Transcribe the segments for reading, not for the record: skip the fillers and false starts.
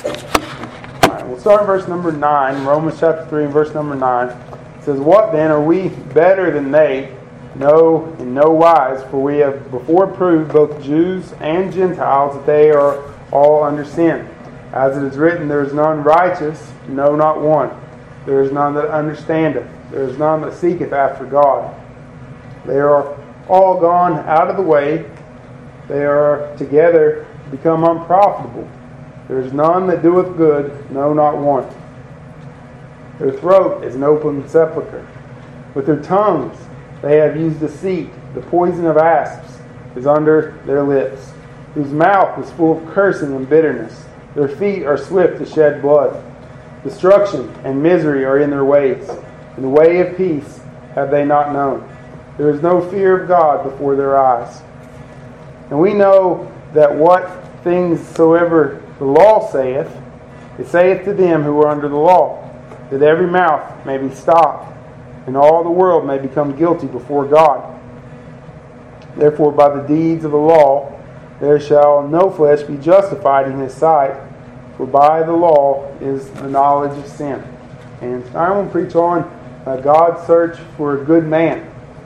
Alright, we'll start in verse number 9, Romans chapter 3 and verse number 9. It says, "What then, are we better than they? No, in no wise, for we have before proved, both Jews and Gentiles, that they are all under sin. As it is written, there is none righteous, no, not one. There is none that understandeth. There is none that seeketh after God. They are all gone out of the way. They are together become unprofitable. There is none that doeth good, no, not one. Their throat is an open sepulchre. With their tongues they have used deceit. The poison of asps is under their lips, whose mouth is full of cursing and bitterness. Their feet are swift to shed blood. Destruction and misery are in their ways, and the way of peace have they not known. There is no fear of God before their eyes. And we know that what things soever the law saith, it saith to them who are under the law, that every mouth may be stopped, and all the world may become guilty before God. Therefore, by the deeds of the law, there shall no flesh be justified in his sight, for by the law is the knowledge of sin." And I want to preach on God's search for a good man.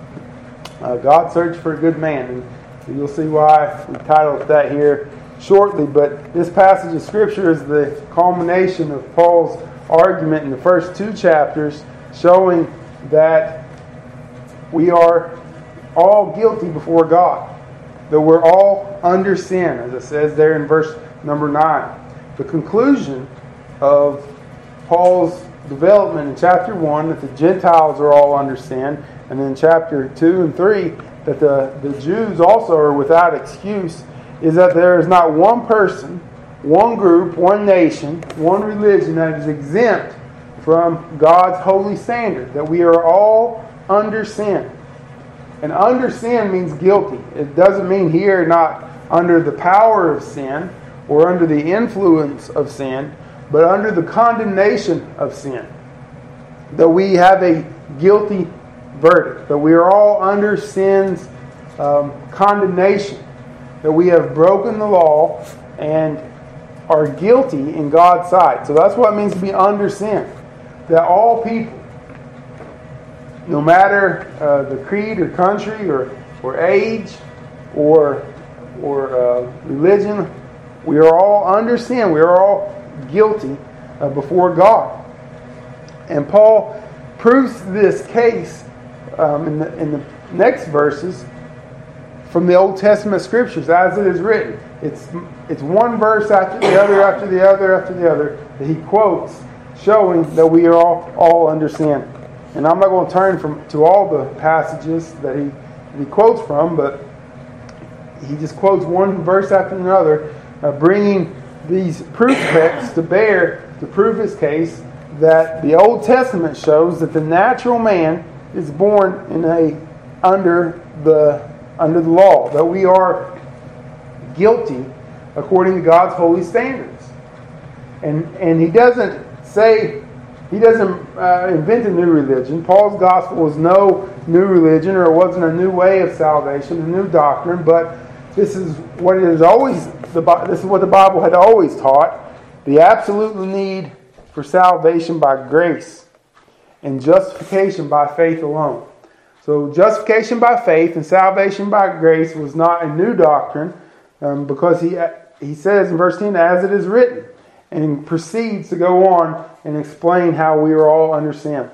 God's search for a good man. And you'll see why we titled that here shortly. But this passage of Scripture is the culmination of Paul's argument in the first two chapters, showing that we are all guilty before God, that we're all under sin, as it says there in verse number 9. The conclusion of Paul's development in chapter 1, that the Gentiles are all under sin, and then chapter 2 and 3, that the Jews also are without excuse, is that there is not one person, one group, one nation, one religion that is exempt from God's holy standard, that we are all under sin. And under sin means guilty. It doesn't mean here not under the power of sin or under the influence of sin, but under the condemnation of sin. That we have a guilty verdict, that we are all under sin's condemnation, that we have broken the law and are guilty in God's sight. So that's what it means to be under sin. That all people, no matter the creed or country or age or religion, we are all under sin. We are all guilty before God. And Paul proves this case in the next verses from the Old Testament Scriptures, as it is written. It's one verse after the other, after the other, after the other, that he quotes, showing that we are all under sin. And I'm not going to turn to all the passages that he quotes from, but he just quotes one verse after another, bringing these proof texts to bear to prove his case that the Old Testament shows that the natural man is born under the law, that we are guilty according to God's holy standards. And he doesn't invent a new religion. Paul's gospel was no new religion, or it wasn't a new way of salvation, a new doctrine, but this is what the Bible had always taught: the absolute need for salvation by grace and justification by faith alone. So justification by faith and salvation by grace was not a new doctrine, because he says in verse 10, "As it is written," and proceeds to go on and explain how we are all under sin.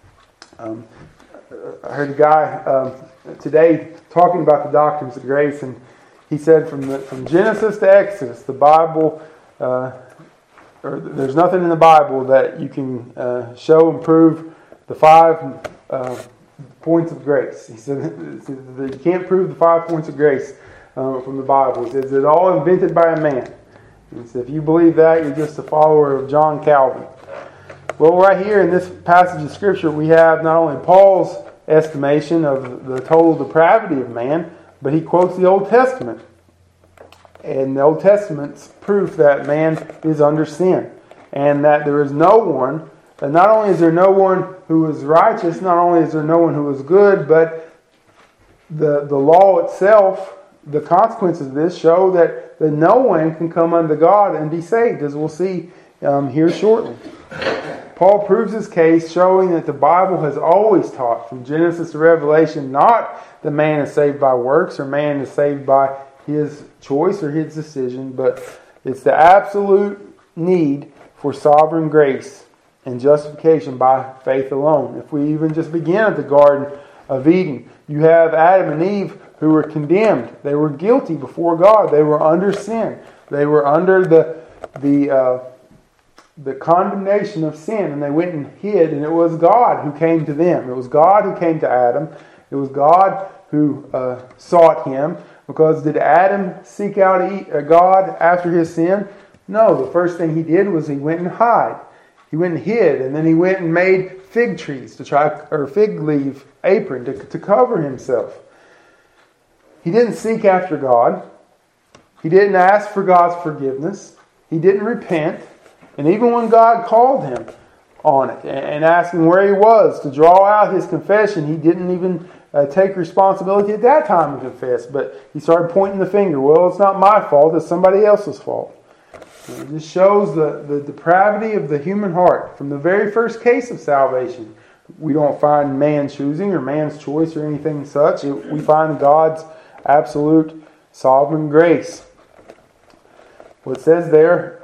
I heard a guy today talking about the doctrines of grace, and he said from Genesis to Exodus, the Bible, there's nothing in the Bible that you can show and prove the 5 points of grace. He said that you can't prove the 5 points of grace from the Bible. He says it's all invented by a man. He said if you believe that, you're just a follower of John Calvin. Well, right here in this passage of Scripture, we have not only Paul's estimation of the total depravity of man, but he quotes the Old Testament. And the Old Testament's proof that man is under sin. And that there is no one, and not only is there no one who is righteous, not only is there no one who is good, but the law itself the consequences of this show that no one can come unto God and be saved, as we'll see here shortly. Paul proves his case, showing that the Bible has always taught, from Genesis to Revelation, not that man is saved by works or man is saved by his choice or his decision, but it's the absolute need for sovereign grace and justification by faith alone. If we even just begin at the Garden of Eden, you have Adam and Eve who were condemned. They were guilty before God. They were under sin. They were under the condemnation of sin, and they went and hid, and it was God who came to them. It was God who came to Adam. It was God who sought him, because did Adam seek out God after his sin? No, the first thing he did was he went and hid. He went and hid, and then he went and made fig trees or fig leaf apron to cover himself. He didn't seek after God. He didn't ask for God's forgiveness. He didn't repent. And even when God called him on it and asked him where he was to draw out his confession, he didn't even take responsibility at that time to confess. But he started pointing the finger. Well, it's not my fault. It's somebody else's fault. And this shows the depravity of the human heart. From the very first case of salvation, we don't find man's choosing or man's choice or anything such. We find God's absolute sovereign grace. Well, it says there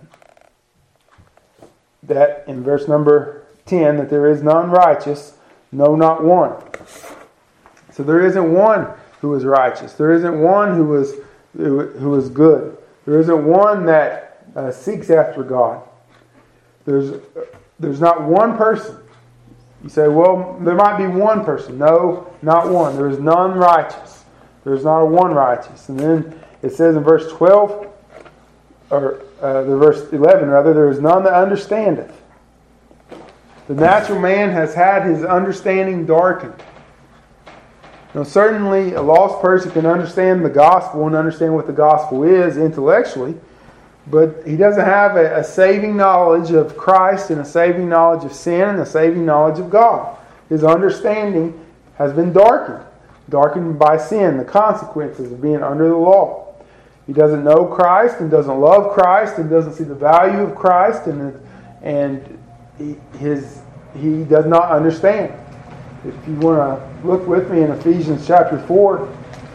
that in verse number 10 that there is none righteous, no, not one. So there isn't one who is righteous. There isn't one who is good. There isn't one that seeks after God. There's not one person. You say, well, there might be one person. No, not one. There is none righteous. There's not a one righteous. And then it says in verse 12, or the verse 11 rather, there is none that understandeth. The natural man has had his understanding darkened. Now, certainly a lost person can understand the gospel and understand what the gospel is intellectually, but he doesn't have a saving knowledge of Christ and a saving knowledge of sin and a saving knowledge of God. His understanding has been darkened by sin, the consequences of being under the law. He doesn't know Christ and doesn't love Christ and doesn't see the value of Christ, and he does not understand. If you want to look with me in Ephesians chapter 4,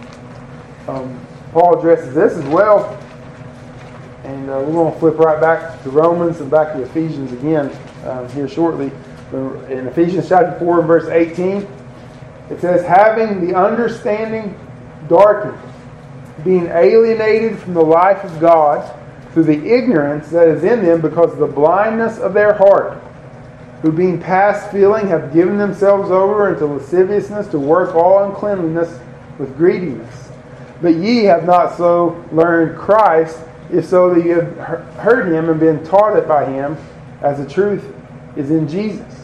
Paul addresses this as well. And we're going to flip right back to Romans and back to Ephesians again here shortly. In Ephesians chapter 4 verse 18, it says, having the understanding darkened, being alienated from the life of God through the ignorance that is in them because of the blindness of their heart, who being past feeling have given themselves over into lasciviousness to work all uncleanliness with greediness. But ye have not so learned Christ, if so that you have heard him and been taught it by him, as the truth is in Jesus.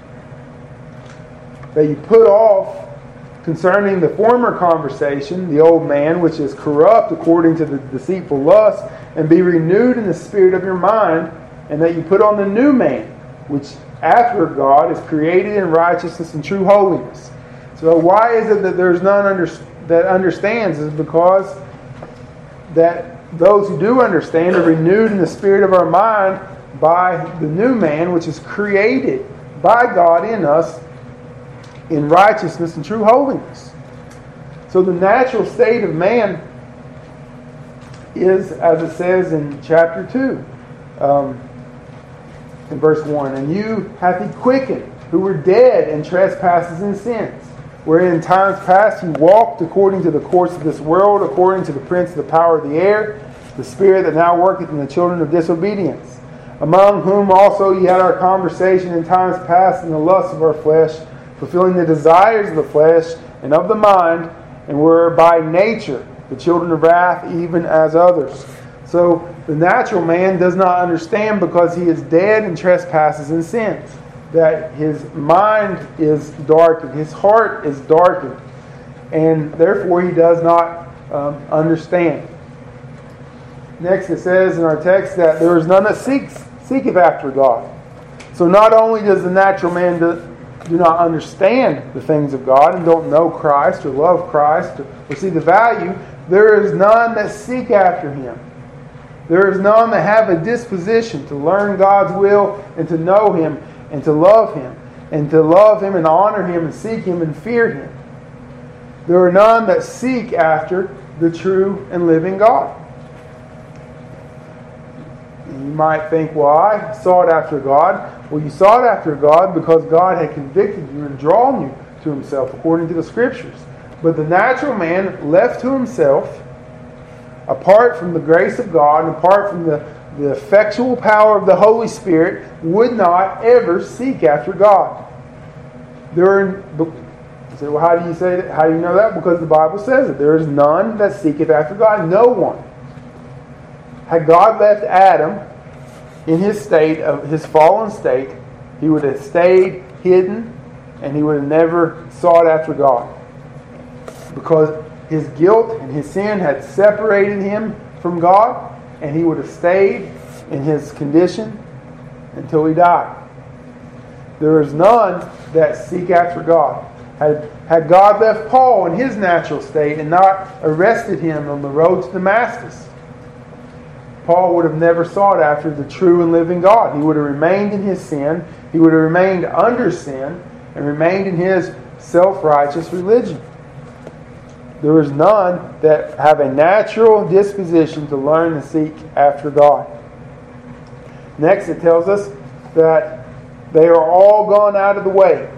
That you put off concerning the former conversation, the old man, which is corrupt according to the deceitful lust, and be renewed in the spirit of your mind, and that you put on the new man, which after God is created in righteousness and true holiness. So why is it that there's none that understands? Is because that those who do understand are renewed in the spirit of our mind by the new man, which is created by God in us in righteousness and true holiness. So the natural state of man is, as it says in chapter 2, in verse 1, and you hath he quickened, who were dead in trespasses and sins, wherein in times past you walked according to the course of this world, according to the prince of the power of the air, the spirit that now worketh in the children of disobedience, among whom also ye had our conversation in times past in the lusts of our flesh, fulfilling the desires of the flesh and of the mind, and were by nature the children of wrath, even as others. So the natural man does not understand because he is dead in trespasses and sins, that his mind is darkened, his heart is darkened, and therefore he does not understand. Next it says in our text that there is none that seeketh after God. So not only does the natural man do not understand the things of God and don't know Christ or love Christ or see the value, There is none that seek after Him. There is none that have a disposition to learn God's will and to know Him and to love Him and to love Him and honor Him and seek Him and fear Him. There are none that seek after the true and living God. You might think, well, I sought after God. Well, you sought after God because God had convicted you and drawn you to Himself according to the Scriptures. But the natural man, left to himself, apart from the grace of God, and apart from the effectual power of the Holy Spirit, would not ever seek after God. You say, well, how do you say that? How do you know that? Because the Bible says it. There is none that seeketh after God. No one. Had God left Adam in his state of his fallen state, he would have stayed hidden and he would have never sought after God. Because his guilt and his sin had separated him from God, and he would have stayed in his condition until he died. There is none that seek after God. Had God left Paul in his natural state and not arrested him on the road to Damascus, Paul would have never sought after the true and living God. He would have remained in his sin. He would have remained under sin and remained in his self-righteous religion. There is none that have a natural disposition to learn and seek after God. Next, it tells us that they are all gone out of the way.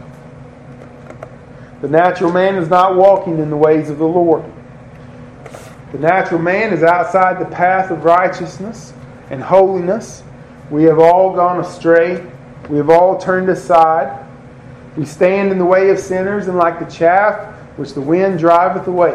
The natural man is not walking in the ways of the Lord. The natural man is outside the path of righteousness and holiness. We have all gone astray. We have all turned aside. We stand in the way of sinners, and like the chaff which the wind driveth away.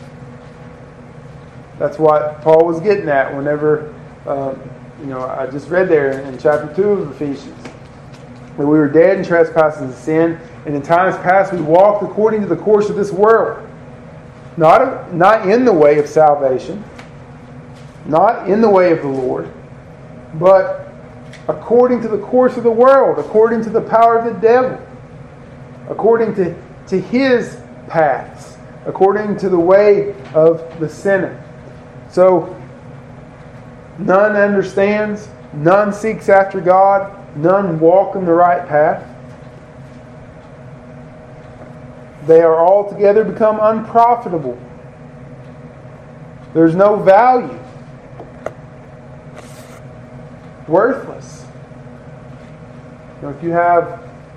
That's what Paul was getting at whenever, I just read there in chapter 2 of Ephesians, that we were dead in trespasses and sin, and in times past we walked according to the course of this world. Not in the way of salvation, not in the way of the Lord, but according to the course of the world, according to the power of the devil, according to his paths, according to the way of the sinner. So, none understands, none seeks after God, none walk in the right path. They are altogether become unprofitable. There's no value. Worthless. If you have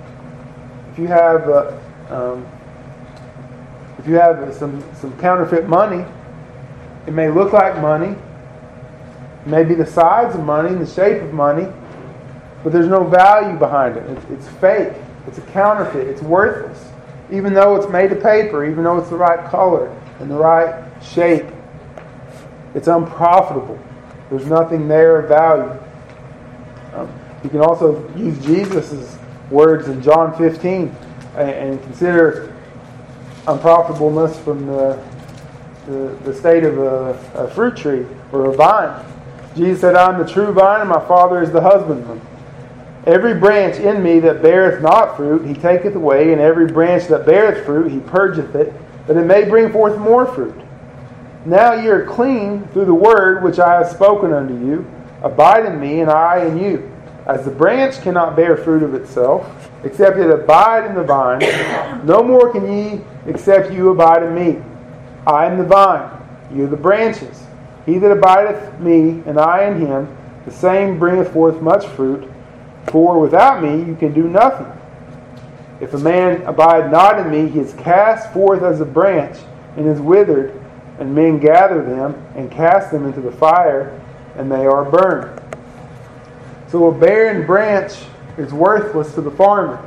some counterfeit money, it may look like money, it may be the size of money, the shape of money, but there's no value behind it. It's fake. It's a counterfeit. It's worthless. Even though it's made of paper, even though it's the right color and the right shape, it's unprofitable. There's nothing there of value. You can also use Jesus' words in John 15 and consider unprofitableness from the state of a fruit tree or a vine. Jesus said, I am the true vine, and my Father is the husbandman. Every branch in me that beareth not fruit, He taketh away, and every branch that beareth fruit, He purgeth it, that it may bring forth more fruit. Now ye are clean through the word which I have spoken unto you. Abide in me, and I in you. As the branch cannot bear fruit of itself, except it abide in the vine, no more can ye, except you abide in me. I am the vine, you are the branches. He that abideth me, and I in him, the same bringeth forth much fruit. For without me you can do nothing. If a man abide not in me, he is cast forth as a branch, and is withered, and men gather them, and cast them into the fire, and they are burned. So a barren branch is worthless to the farmer.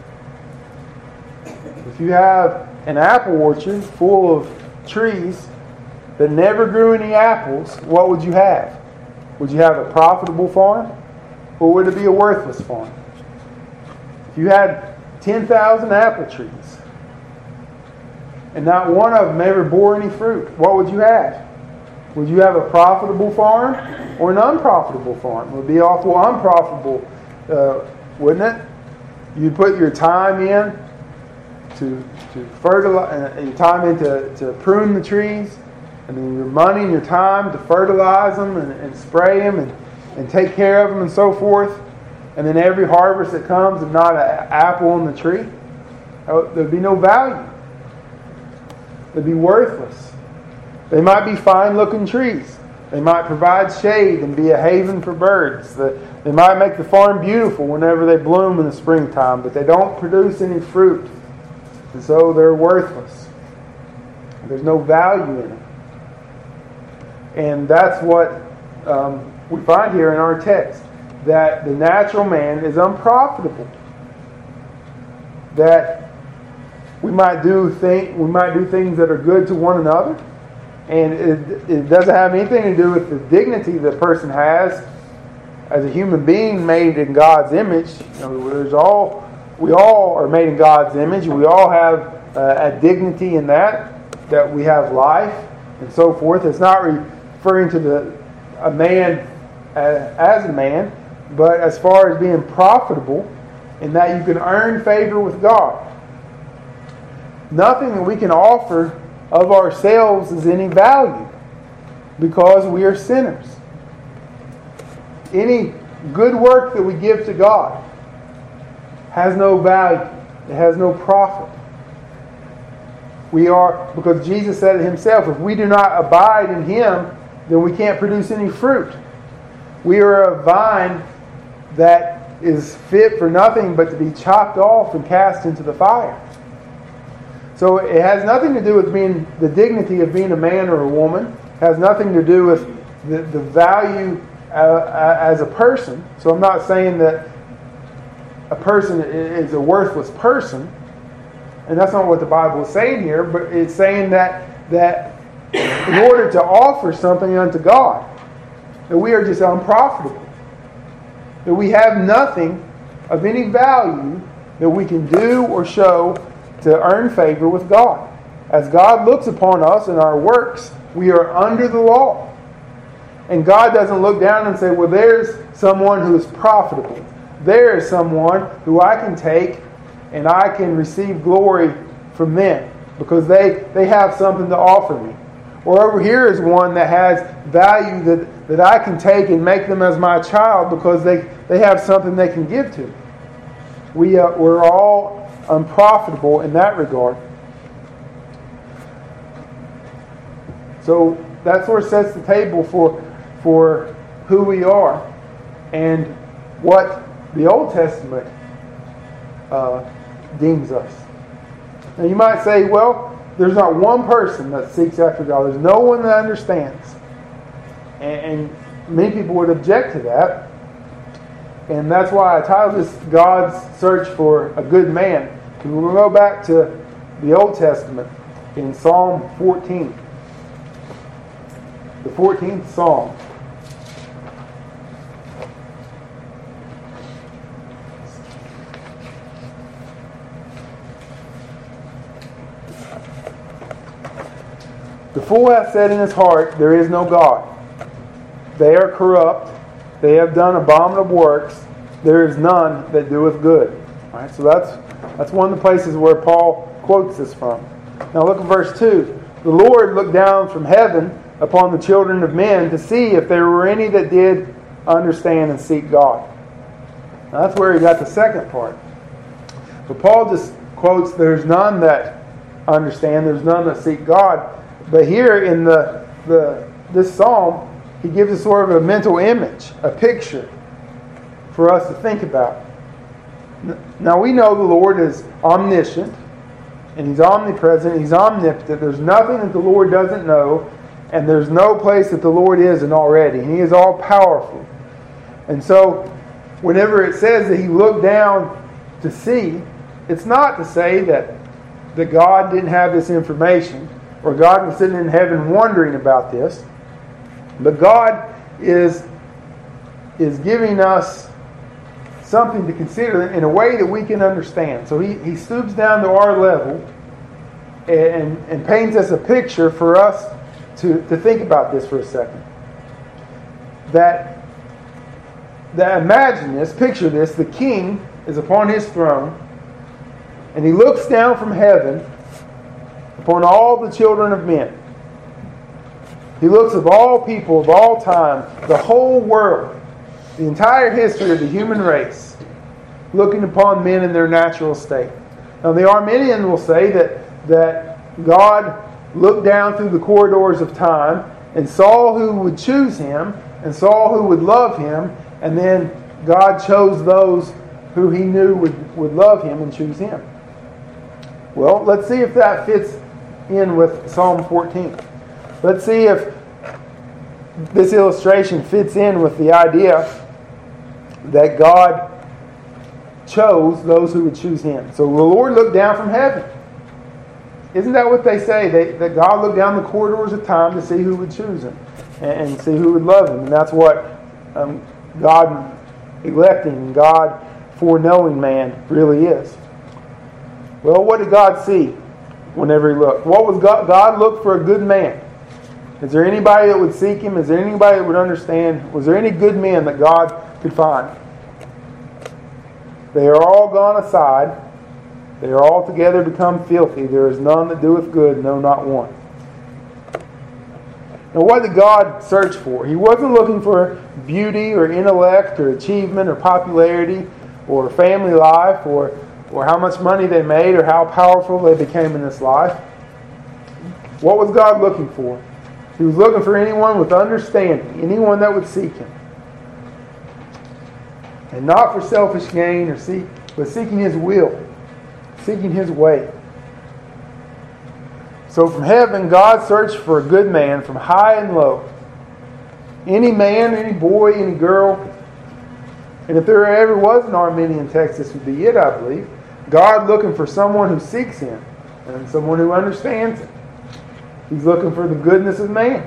If you have an apple orchard full of trees that never grew any apples, what would you have? Would you have a profitable farm? Or would it be a worthless farm? If you had 10,000 apple trees and not one of them ever bore any fruit, what would you have? Would you have a profitable farm or an unprofitable farm? It would be awful unprofitable, wouldn't it? You'd put your time in to fertilize, your time in to prune the trees, and then your money and your time to fertilize them and spray them and take care of them and so forth, and then every harvest that comes and not an apple on the tree, there'd be no value. They'd be worthless. They might be fine-looking trees. They might provide shade and be a haven for birds. They might make the farm beautiful whenever they bloom in the springtime, but they don't produce any fruit. And so they're worthless. There's no value in them. And that's what we find here in our text, that the natural man is unprofitable. That we might do things that are good to one another, and it doesn't have anything to do with the dignity that a person has as a human being made in God's image. We all are made in God's image. We all have a dignity in that we have life and so forth. It's not referring to a man as a man, but as far as being profitable in that you can earn favor with God. Nothing that we can offer of ourselves is any value because we are sinners. Any good work that we give to God has no value. It has no profit. Because Jesus said it himself, if we do not abide in Him, then we can't produce any fruit. We are a vine that is fit for nothing but to be chopped off and cast into the fire. So it has nothing to do with the dignity of being a man or a woman. It has nothing to do with the value as a person. So I'm not saying that a person is a worthless person. And that's not what the Bible is saying here. But it's saying that in order to offer something unto God, that we are just unprofitable. That we have nothing of any value that we can do or show to earn favor with God. As God looks upon us and our works, we are under the law. And God doesn't look down and say, well, there's someone who is profitable. There is someone who I can take and I can receive glory from them because they have something to offer me. Or over here is one that has value that I can take and make them as my child because they have something they can give to me. We're all unprofitable in that regard. So that sort of sets the table for who we are and what the Old Testament deems us. Now you might say, well, there's not one person that seeks after God. There's no one that understands. And many people would object to that. And that's why I titled this God's Search for a Good Man. And we'll go back to the Old Testament in Psalm 14. The 14th Psalm. The fool hath said in his heart, there is no God. They are corrupt. They have done abominable works. There is none that doeth good. All right, so that's one of the places where Paul quotes this from. Now look at verse 2. The Lord looked down from heaven upon the children of men to see if there were any that did understand and seek God. Now that's where he got the second part. But Paul just quotes, there's none that understand, there's none that seek God. But here in this psalm, he gives us sort of a mental image, a picture for us to think about. Now we know the Lord is omniscient, and He's omnipresent, He's omnipotent. There's nothing that the Lord doesn't know, and there's no place that the Lord isn't already. And He is all powerful. And so, whenever it says that He looked down to see, it's not to say that God didn't have this information, or God was sitting in heaven wondering about this. But God is giving us something to consider in a way that we can understand. So He stoops down to our level and paints us a picture for us to think about this for a second. That imagine this, picture this, the king is upon his throne and he looks down from heaven upon all the children of men. He looks of all people, of all time, the whole world, the entire history of the human race, looking upon men in their natural state. Now the Arminian will say that God looked down through the corridors of time and saw who would choose Him and saw who would love Him, and then God chose those who He knew would love Him and choose Him. Well, let's see if that fits in with Psalm 14. Let's see if this illustration fits in with the idea that God chose those who would choose Him. So the Lord looked down from heaven. Isn't that what they say? That God looked down the corridors of time to see who would choose Him and see who would love Him. And that's what God electing and God foreknowing man really is. Well, what did God see whenever He looked? What was God looked for a good man. Is there anybody that would seek Him? Is there anybody that would understand? Was there any good men that God could find? They are all gone aside. They are all together become filthy. There is none that doeth good, no, not one. Now, what did God search for? He wasn't looking for beauty or intellect or achievement or popularity or family life or how much money they made or how powerful they became in this life. What was God looking for? He was looking for anyone with understanding, anyone that would seek Him. And not for selfish gain but seeking His will, seeking His way. So from heaven, God searched for a good man from high and low. Any man, any boy, any girl. And if there ever was an Arminian text, this would be it, I believe. God looking for someone who seeks Him and someone who understands Him. He's looking for the goodness of man.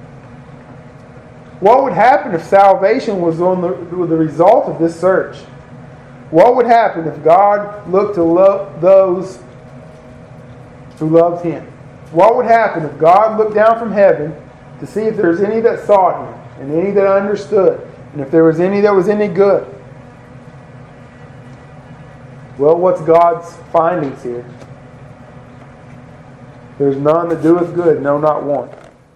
What would happen if salvation was on the result of this search? What would happen if God looked to love those who loved Him? What would happen if God looked down from heaven to see if there's any that sought Him and any that understood and if there was any that was any good? Well, what's God's findings here? There's none that doeth good, no, not one.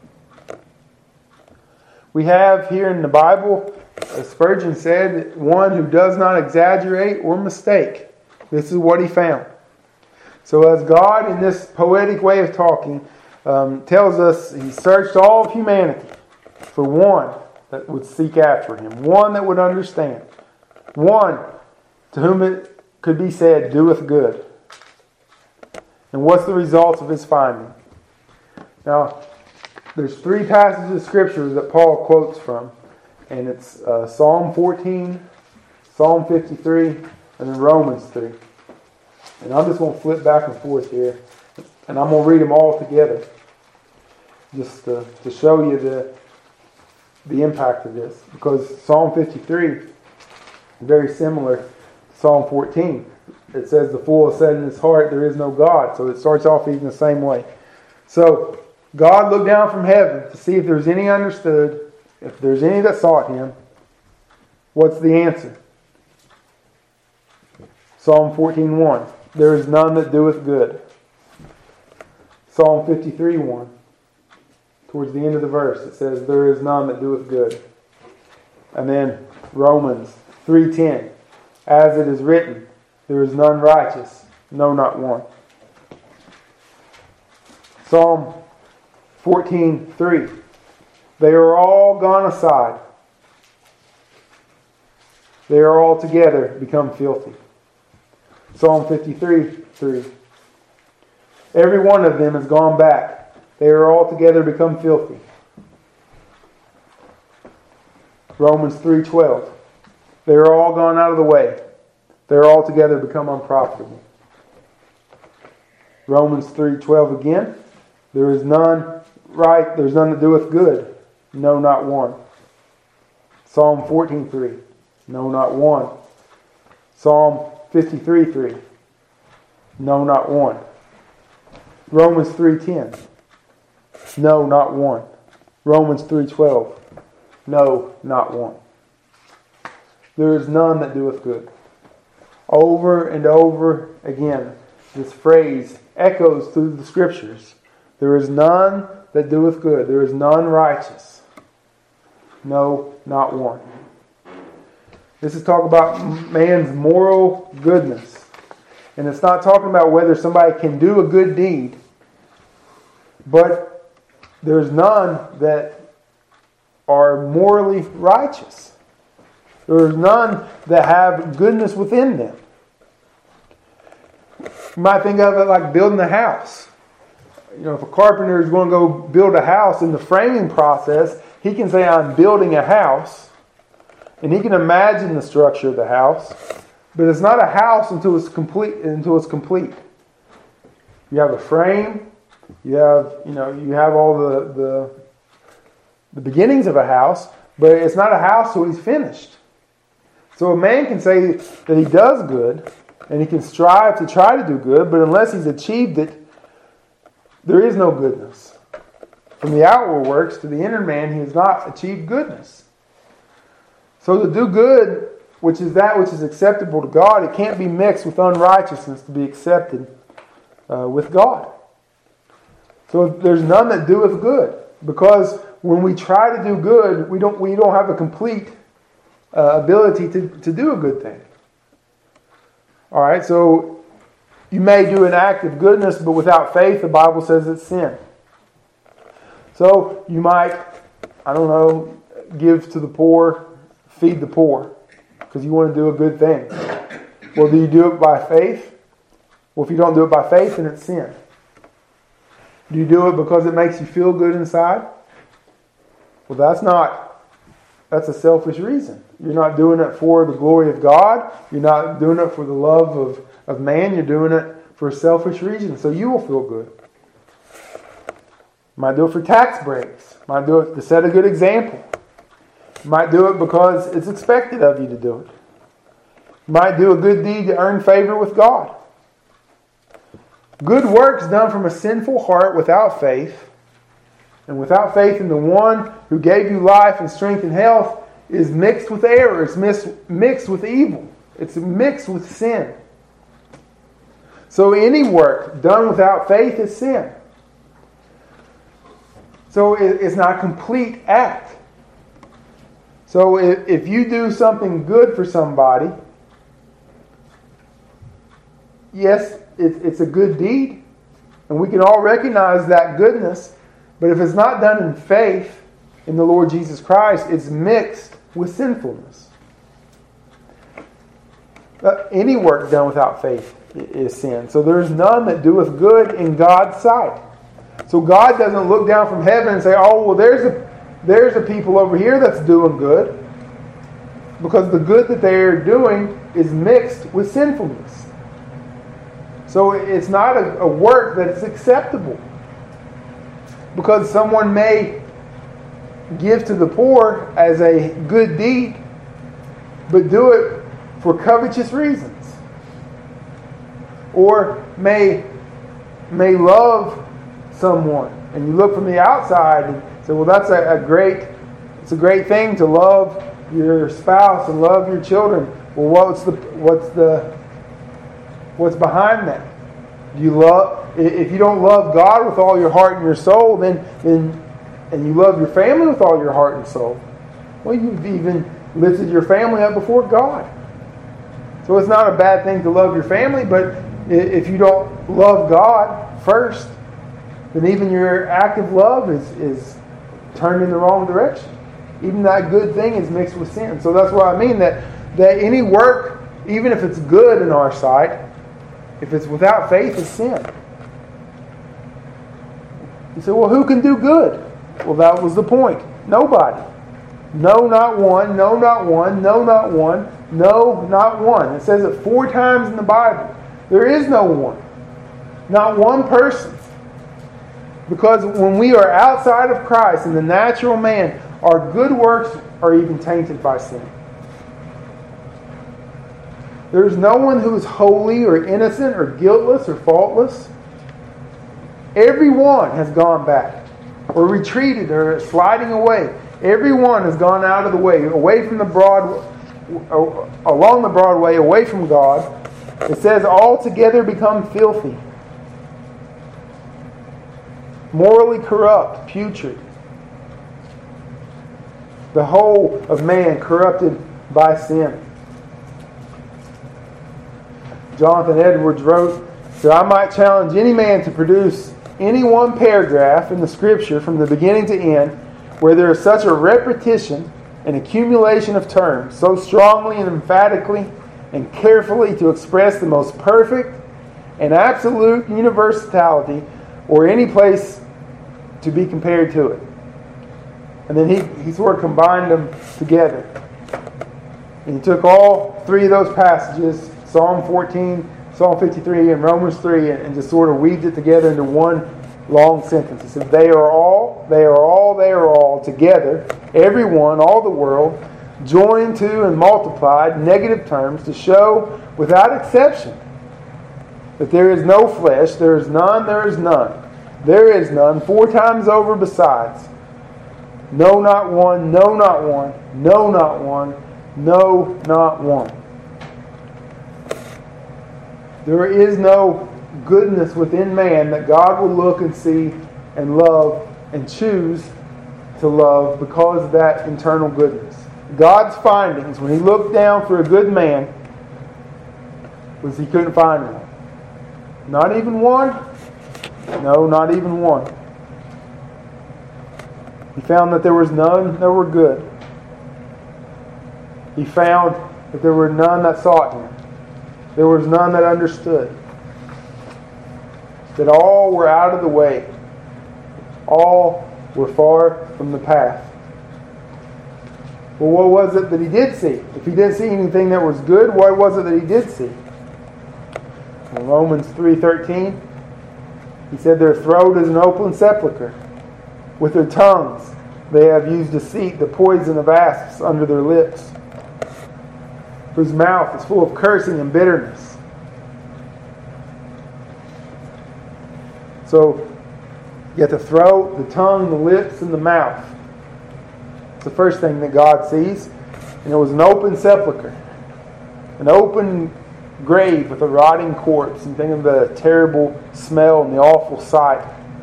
We have here in the Bible, as Spurgeon said, one who does not exaggerate or mistake. This is what he found. So as God, in this poetic way of talking, tells us He searched all of humanity for one that would seek after Him, one that would understand, one to whom it could be said, doeth good. And what's the result of his finding? Now, there's 3 passages of Scripture that Paul quotes from. And it's Psalm 14, Psalm 53, and then Romans 3. And I'm just going to flip back and forth here. And I'm going to read them all together. Just to show you the impact of this. Because Psalm 53 is very similar to Psalm 14. It says, the fool has said in his heart, there is no God. So it starts off even the same way. So, God looked down from heaven to see if there's any understood, if there's any that sought Him. What's the answer? Psalm 14:1. There is none that doeth good. Psalm 53:1. Towards the end of the verse, it says, there is none that doeth good. And then Romans 3:10. As it is written, there is none righteous, no, not one. Psalm 14:3. They are all gone aside. They are all together become filthy. Psalm 53:3. Every one of them has gone back. They are all together become filthy. Romans 3:12. They are all gone out of the way. They are all together become unprofitable. Romans 3:12 again. There is none right, there's none that doeth good. No, not one. Psalm 14:3. No, not one. Psalm 53:3. No, not one. Romans 3:10. No, not one. Romans 3:12. No, not one. There is none that doeth good. Over and over again, this phrase echoes through the Scriptures. There is none that doeth good. There is none righteous. No, not one. This is talking about man's moral goodness. And it's not talking about whether somebody can do a good deed. But there's none that are morally righteous. There's none that have goodness within them. You might think of it like building a house. If a carpenter is going to go build a house, in the framing process, he can say, I'm building a house. And he can imagine the structure of the house. But it's not a house until it's complete. You have a frame. You have all the beginnings of a house, but it's not a house till he's finished. So a man can say that he does good, and he can strive to try to do good, but unless he's achieved it, there is no goodness. From the outward works to the inner man, he has not achieved goodness. So to do good, which is that which is acceptable to God, it can't be mixed with unrighteousness to be accepted with God. So there's none that doeth good, because when we try to do good, we don't have a complete ability to do a good thing. All right, so you may do an act of goodness, but without faith, the Bible says it's sin. So you might, give to the poor, feed the poor, because you want to do a good thing. Well, do you do it by faith? Well, if you don't do it by faith, then it's sin. Do you do it because it makes you feel good inside? Well, that's a selfish reason. You're not doing it for the glory of God. You're not doing it for the love of man. You're doing it for a selfish reason, so you will feel good. You might do it for tax breaks. You might do it to set a good example. You might do it because it's expected of you to do it. You might do a good deed to earn favor with God. Good works done from a sinful heart without faith, and without faith in the one who gave you life and strength and health, is mixed with error. It's mixed with evil. It's mixed with sin. So any work done without faith is sin. So it's not a complete act. So if you do something good for somebody, yes, it's a good deed, and we can all recognize that goodness, but if it's not done in faith in the Lord Jesus Christ, it's mixed with sinfulness. Any work done without faith is sin. So there's none that doeth good in God's sight. So God doesn't look down from heaven and say, oh, well, there's a people over here that's doing good, because the good that they're doing is mixed with sinfulness. So it's not a work that is acceptable. Because someone may give to the poor as a good deed, but do it for covetous reasons. Or may love someone, and you look from the outside and say, well, that's a great thing to love your spouse and love your children. Well, what's behind that? If you don't love God with all your heart and your soul, and you love your family with all your heart and soul, well, you've even lifted your family up before God. So it's not a bad thing to love your family, but if you don't love God first, then even your act of love is turned in the wrong direction. Even that good thing is mixed with sin. So that's what I mean, that any work, even if it's good in our sight, if it's without faith, it's sin. You say, well, who can do good? Well, that was the point. Nobody. No, not one. No, not one. No, not one. No, not one. It says it 4 times in the Bible. There is no one. Not one person. Because when we are outside of Christ in the natural man, our good works are even tainted by sin. There is no one who is holy or innocent or guiltless or faultless. Everyone has gone back or retreated or sliding away. Everyone has gone out of the way, away from along the broad way, away from God. It says all together become filthy. morally corrupt, putrid. The whole of man corrupted by sin. Jonathan Edwards wrote that I might challenge any man to produce any one paragraph in the Scripture from the beginning to end where there is such a repetition and accumulation of terms so strongly and emphatically and carefully to express the most perfect and absolute universality or any place to be compared to it. And then he sort of combined them together. And he took all three of those passages, Psalm 14, Psalm 53, and Romans 3, and just sort of weaved it together into one long sentence. He said, they are all together, everyone, all the world, joined to and multiplied negative terms to show without exception that there is no flesh, there is none, there is none. There is none, 4 times over besides. No, not one, no, not one, no, not one, no, not one. There is no goodness within man that God will look and see and love and choose to love because of that internal goodness. God's findings, when He looked down for a good man, was He couldn't find one. Not even one? No, not even one. He found that there was none that were good. He found that there were none that sought Him. There was none that understood. That all were out of the way. All were far from the path. Well, what was it that He did see? If He didn't see anything that was good, what was it that He did see? In Romans 3:13, He said, their throat is an open sepulchre. With their tongues they have used deceit, the poison of asps under their lips, whose mouth is full of cursing and bitterness. So, you got the throat, the tongue, the lips, and the mouth. It's the first thing that God sees. And it was an open sepulchre. An open grave with a rotting corpse. And think of the terrible smell and the awful sight.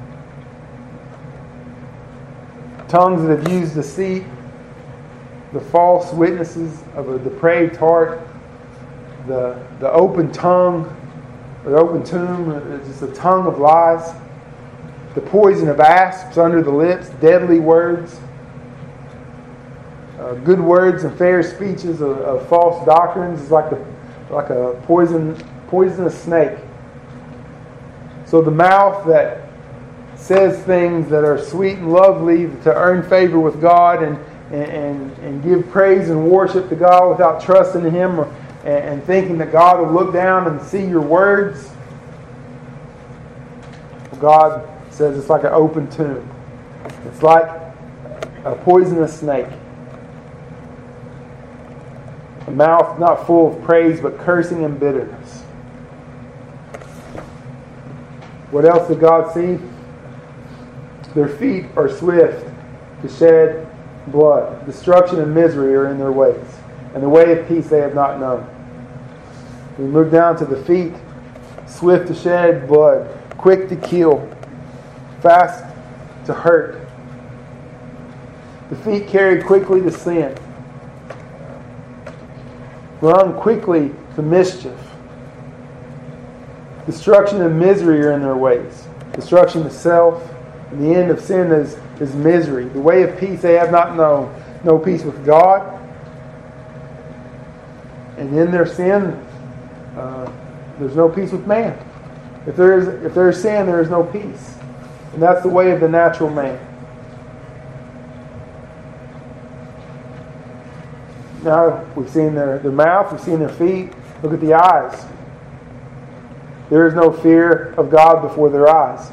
Tongues that have used deceit, the false witnesses of a depraved heart, the open tongue, the open tomb, it's just a tongue of lies, the poison of asps under the lips, deadly words, good words and fair speeches of false doctrines is like a poisonous snake. So the mouth that says things that are sweet and lovely to earn favor with God and give praise and worship to God without trusting in Him and thinking that God will look down and see your words. Well, God says it's like an open tomb. It's like a poisonous snake. A mouth not full of praise but cursing and bitterness. What else did God see? Their feet are swift to shed blood. Destruction and misery are in their ways. And the way of peace they have not known. We move down to the feet. Swift to shed blood. Quick to kill. Fast to hurt. The feet carry quickly to sin. Run quickly to mischief. Destruction and misery are in their ways. Destruction to self. And the end of sin is misery. The way of peace they have not known. No peace with God. And in their sin, there's no peace with man. If there is sin, there is no peace. And that's the way of the natural man. Now, we've seen their mouth, we've seen their feet. Look at the eyes. There is no fear of God before their eyes.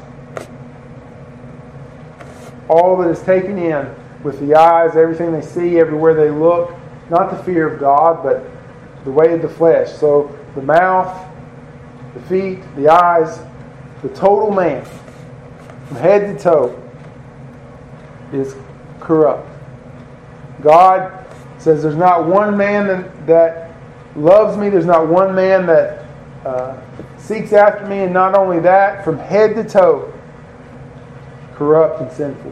All that is taken in with the eyes, everything they see, everywhere they look, not the fear of God, but the way of the flesh. So the mouth, the feet, the eyes, the total man, from head to toe, is corrupt. God says there's not one man that loves me, there's not one man that seeks after me, and not only that, from head to toe, corrupt and sinful.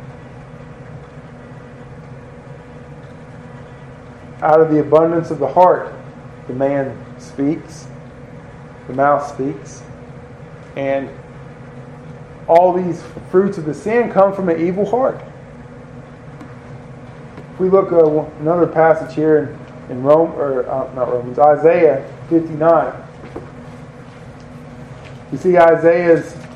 Out of the abundance of the heart, the man speaks, the mouth speaks, and all these fruits of the sin come from an evil heart. If we look at another passage here in Isaiah 59, you see Isaiah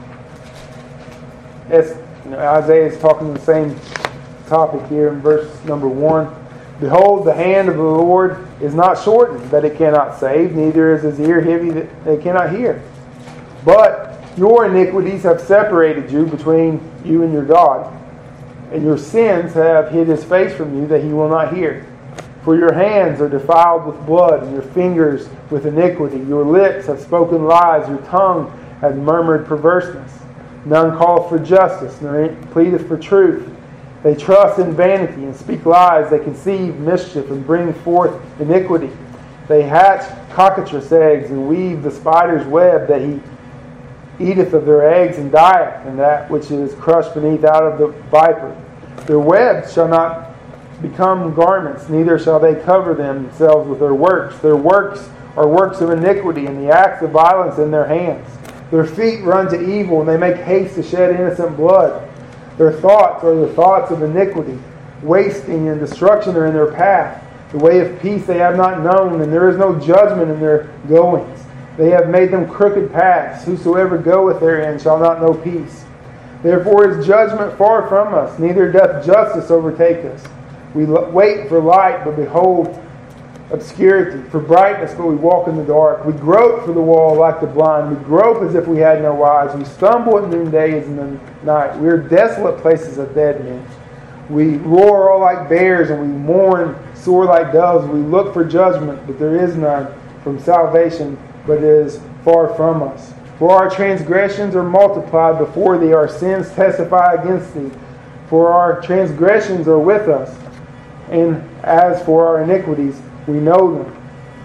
is talking the same topic here in verse number 1. Behold, the hand of the Lord is not shortened, that it cannot save, neither is his ear heavy, that it cannot hear. But your iniquities have separated you between you and your God, and your sins have hid his face from you, that he will not hear. For your hands are defiled with blood, and your fingers with iniquity. Your lips have spoken lies, your tongue has murmured perverseness. None calleth for justice, nor pleadeth for truth. They trust in vanity and speak lies. They conceive mischief and bring forth iniquity. They hatch cockatrice eggs and weave the spider's web, that he eateth of their eggs and dieth, and that which is crushed beneath out of the viper. Their webs shall not become garments, neither shall they cover themselves with their works. Their works are works of iniquity, and the acts of violence in their hands. Their feet run to evil, and they make haste to shed innocent blood. Their thoughts are the thoughts of iniquity. Wasting and destruction are in their path. The way of peace they have not known, and there is no judgment in their goings. They have made them crooked paths. Whosoever goeth therein shall not know peace. Therefore is judgment far from us, neither doth justice overtake us. We wait for light, but behold obscurity, for brightness, but we walk in the dark. We grope for the wall like the blind. We grope as if we had no eyes. We stumble at noonday as in the night. We are desolate places of dead men. We roar all like bears, and we mourn sore like doves. We look for judgment, but there is none, from salvation, but it is far from us. For our transgressions are multiplied before thee, our sins testify against thee. For our transgressions are with us, and as for our iniquities, we know them.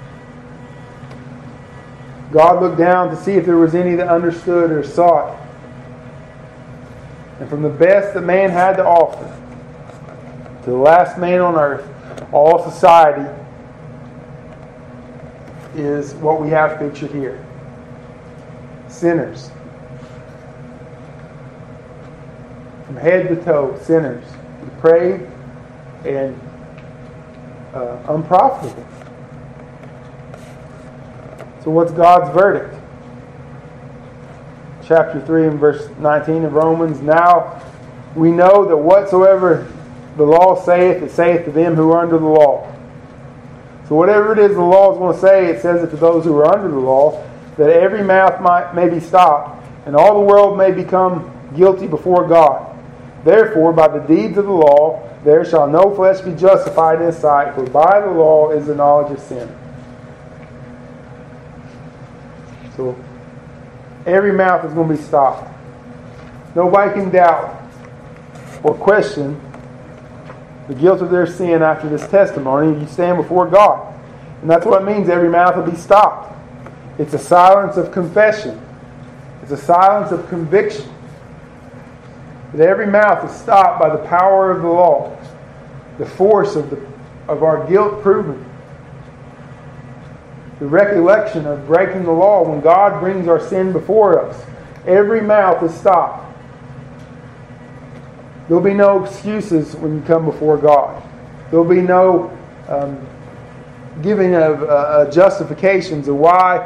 God looked down to see if there was any that understood or sought. And from the best that man had to offer, to the last man on earth, all society is what we have pictured here. Sinners. From head to toe, sinners. Depraved and unprofitable. So what's God's verdict? Chapter 3 and verse 19 of Romans. Now we know that whatsoever the law saith, it saith to them who are under the law. So whatever it is the law is going to say, it says it to those who are under the law, that every mouth may be stopped, and all the world may become guilty before God. Therefore, by the deeds of the law, there shall no flesh be justified in his sight, for by the law is the knowledge of sin. So, every mouth is going to be stopped. Nobody can doubt or question the guilt of their sin after this testimony. You stand before God. And that's what it means, every mouth will be stopped. It's a silence of confession. It's a silence of conviction. That every mouth is stopped by the power of the law, the force of our guilt proven, the recollection of breaking the law when God brings our sin before us. Every mouth is stopped. There'll be no excuses when you come before God. There'll be no giving of justifications of why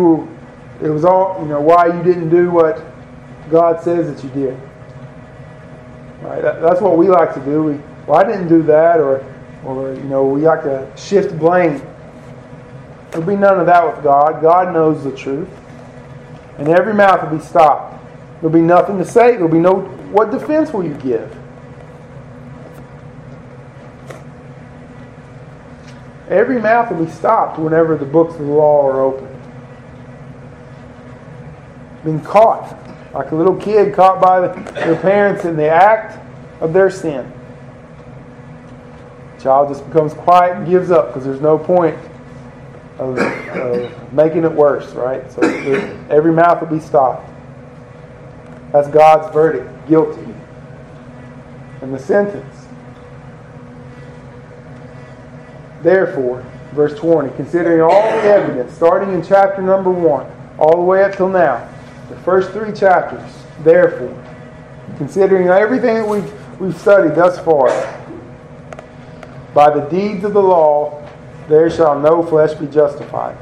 why you didn't do what God says that you did. Right? That's what we like to do. I didn't do that, or we like to shift blame. There'll be none of that with God. God knows the truth, and every mouth will be stopped. There'll be nothing to say. There'll be no. What defense will you give? Every mouth will be stopped whenever the books of the law are opened. Been caught. Like a little kid caught by their parents in the act of their sin. The child just becomes quiet and gives up because there's no point of making it worse, right? So every mouth will be stopped. That's God's verdict. Guilty. And the sentence. Therefore, verse 20, considering all the evidence, starting in chapter number 1, all the way up till now, the first 3 chapters, therefore, considering everything that we've studied thus far, by the deeds of the law, there shall no flesh be justified.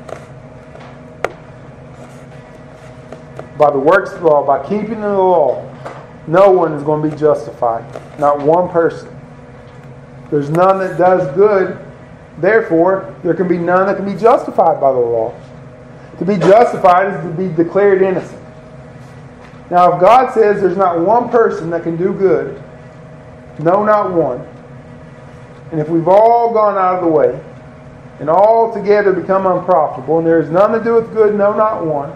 By the works of the law, by keeping the law, no one is going to be justified. Not one person. There's none that does good. Therefore, there can be none that can be justified by the law. To be justified is to be declared innocent. Now, if God says there's not one person that can do good, no, not one, and if we've all gone out of the way, and all together become unprofitable, and there is none to do with good, no, not one,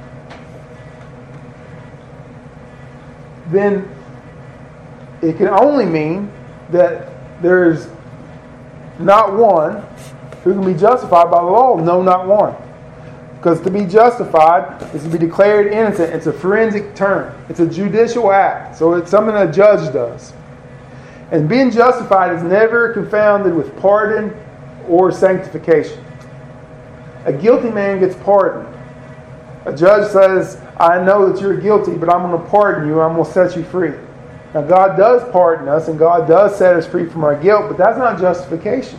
then it can only mean that there's not one who can be justified by the law. No, not one. Because to be justified is to be declared innocent. It's a forensic term. It's a judicial act. So it's something a judge does. And being justified is never confounded with pardon or sanctification. A guilty man gets pardoned. A judge says, I know that you're guilty, but I'm going to pardon you. I'm going to set you free. Now, God does pardon us, and God does set us free from our guilt, but that's not justification.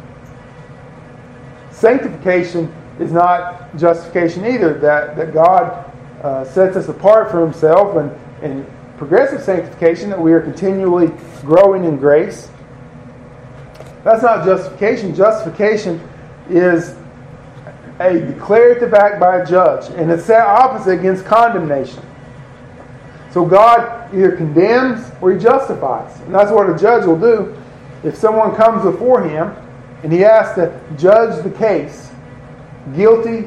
Sanctification is not justification either. That God sets us apart for Himself, and progressive sanctification, that we are continually growing in grace. That's not justification. Justification is a declarative act by a judge, and it's that opposite against condemnation. So God either condemns or He justifies. And that's what a judge will do. If someone comes before him and he has to judge the case, guilty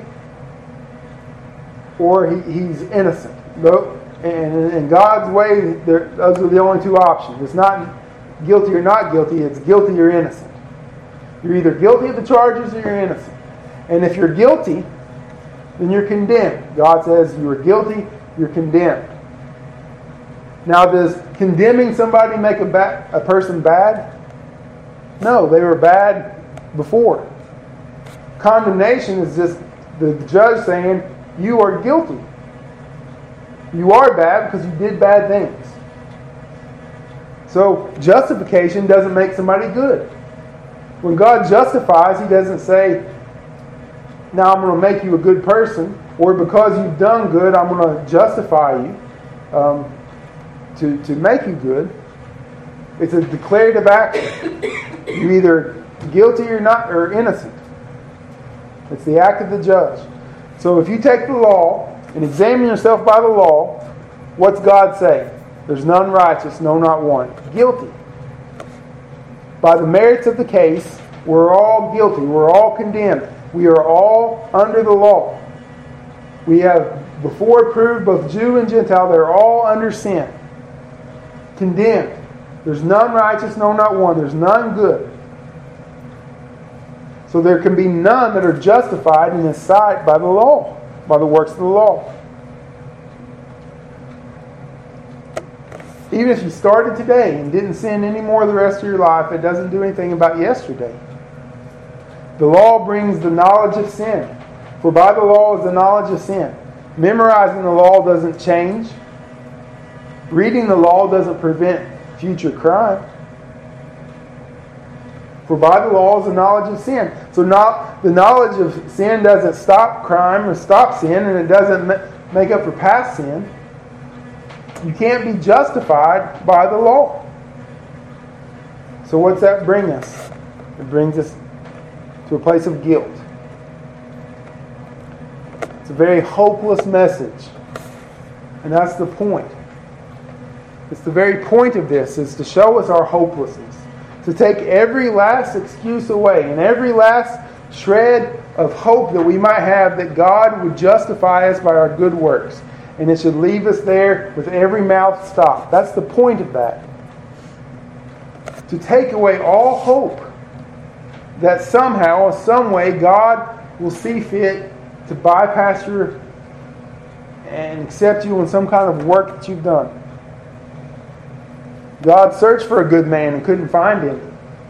or he's innocent. And in God's way, those are the only 2 options. It's not guilty or not guilty, it's guilty or innocent. You're either guilty of the charges or you're innocent. And if you're guilty, then you're condemned. God says you are guilty, you're condemned. Now, does condemning somebody make a person bad? No, they were bad before. Condemnation is just the judge saying, you are guilty. You are bad because you did bad things. So, justification doesn't make somebody good. When God justifies, He doesn't say, now I'm going to make you a good person, or because you've done good, I'm going to justify you to make you good. It's a declarative action. You're either guilty or not, or innocent. It's the act of the judge. So if you take the law and examine yourself by the law, what's God say? There's none righteous, no, not one. Guilty. By the merits of the case, we're all guilty. We're all condemned. We are all under the law. We have before proved both Jew and Gentile, they're all under sin. Condemned. There's none righteous, no, not one. There's none good. So there can be none that are justified in His sight by the law, by the works of the law. Even if you started today and didn't sin any more the rest of your life, it doesn't do anything about yesterday. The law brings the knowledge of sin. For by the law is the knowledge of sin. Memorizing the law doesn't change. Reading the law doesn't prevent future crime. For by the law is the knowledge of sin. So the knowledge of sin doesn't stop crime or stop sin, and it doesn't make up for past sin. You can't be justified by the law. So what's that bring us? It brings us to a place of guilt. It's a very hopeless message. And that's the point. It's the very point of this, is to show us our hopelessness. To take every last excuse away and every last shred of hope that we might have that God would justify us by our good works. And it should leave us there with every mouth stopped. That's the point of that. To take away all hope that somehow, some way, God will see fit to bypass you and accept you on some kind of work that you've done. God searched for a good man and couldn't find him.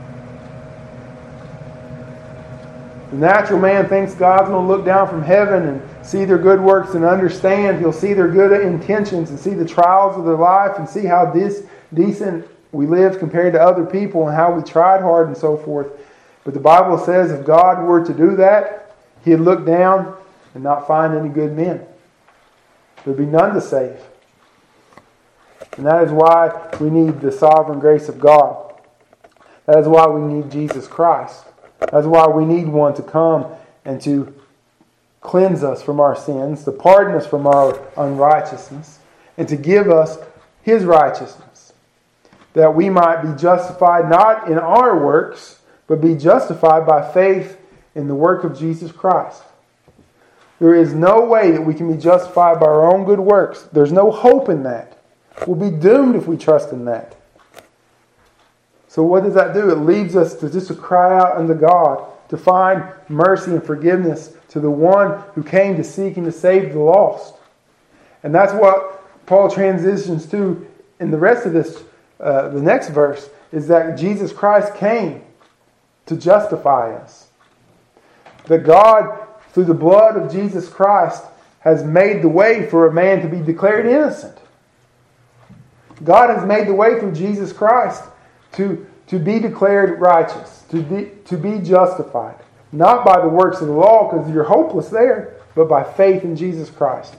The natural man thinks God's going to look down from heaven and see their good works and understand. He'll see their good intentions and see the trials of their life and see how decent we lived compared to other people and how we tried hard and so forth. But the Bible says if God were to do that, He'd look down and not find any good men. There'd be none to save. And that is why we need the sovereign grace of God. That is why we need Jesus Christ. That's why we need one to come and to cleanse us from our sins, to pardon us from our unrighteousness, and to give us His righteousness, that we might be justified not in our works, but be justified by faith in the work of Jesus Christ. There is no way that we can be justified by our own good works. There's no hope in that. We'll be doomed if we trust in that. So what does that do? It leads us to just to cry out unto God, to find mercy and forgiveness to the one who came to seek and to save the lost. And that's what Paul transitions to in the rest of this, the next verse, is that Jesus Christ came to justify us. That God, through the blood of Jesus Christ, has made the way for a man to be declared innocent. God has made the way through Jesus Christ to be declared righteous, to be justified. Not by the works of the law, because you're hopeless there, but by faith in Jesus Christ.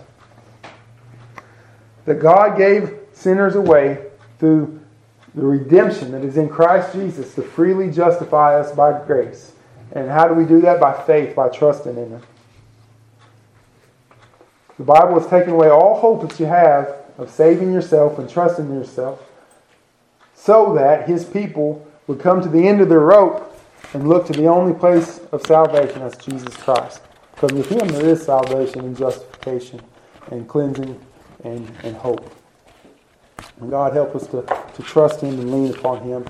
That God gave sinners away through the redemption that is in Christ Jesus to freely justify us by grace. And how do we do that? By faith, by trusting in Him. The Bible has taken away all hope that you have of saving yourself and trusting in yourself, so that His people would come to the end of their rope and look to the only place of salvation, that's Jesus Christ. Because with Him there is salvation and justification and cleansing and hope. And God help us to trust Him and lean upon Him.